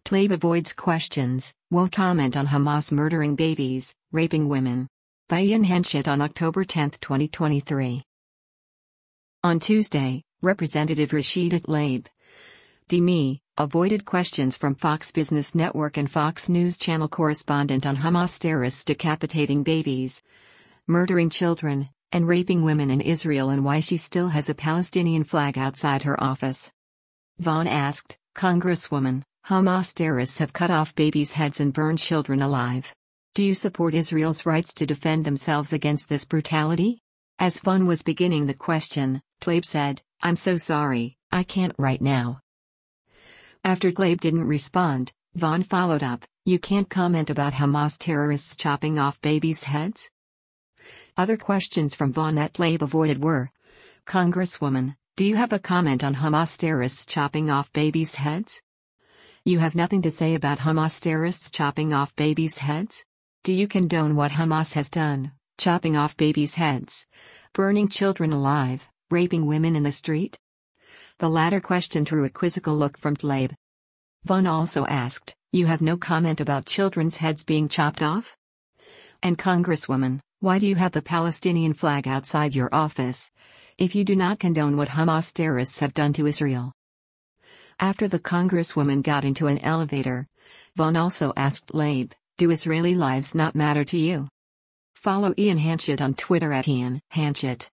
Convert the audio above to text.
Tlaib avoids questions, won't comment on Hamas murdering babies, raping women. By Ian Henchett on October 10, 2023. On Tuesday, Representative Rashida Tlaib Dimi avoided questions from Fox Business Network and Fox News Channel correspondent on Hamas terrorists decapitating babies, murdering children, and raping women in Israel and why she still has a Palestinian flag outside her office. Vaughn asked, Congresswoman, Hamas terrorists have cut off babies' heads and burned children alive. Do you support Israel's rights to defend themselves against this brutality? As Vaughn was beginning the question, Tlaib said, I'm so sorry, I can't right now. After Tlaib didn't respond, Vaughn followed up, you can't comment about Hamas terrorists chopping off babies' heads? Other questions from Vaughn that Tlaib avoided were, Congresswoman, do you have a comment on Hamas terrorists chopping off babies' heads? You have nothing to say about Hamas terrorists chopping off babies' heads? Do you condone what Hamas has done, chopping off babies' heads, burning children alive, raping women in the street? The latter question drew a quizzical look from Tlaib. Vaughn also asked, you have no comment about children's heads being chopped off? And Congresswoman, why do you have the Palestinian flag outside your office, if you do not condone what Hamas terrorists have done to Israel? After the Congresswoman got into an elevator, Vaughn also asked Tlaib, do Israeli lives not matter to you? Follow Ian Henchett on Twitter at Ian Henchett.